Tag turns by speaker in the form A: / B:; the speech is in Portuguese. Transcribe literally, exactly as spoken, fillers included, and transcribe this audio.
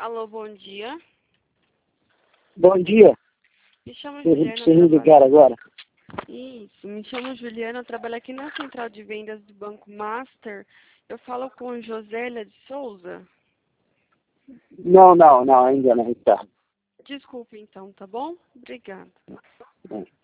A: Alô, bom dia.
B: Bom dia.
A: Me chamo
B: Você
A: Juliana.
B: me ligar agora?
A: Isso, me chamo Juliana, eu trabalho aqui na central de vendas do Banco Master. Eu falo com Josélia de Souza.
B: Não, não, não, ainda não está.
A: Desculpe então, tá bom? Obrigada.
B: É.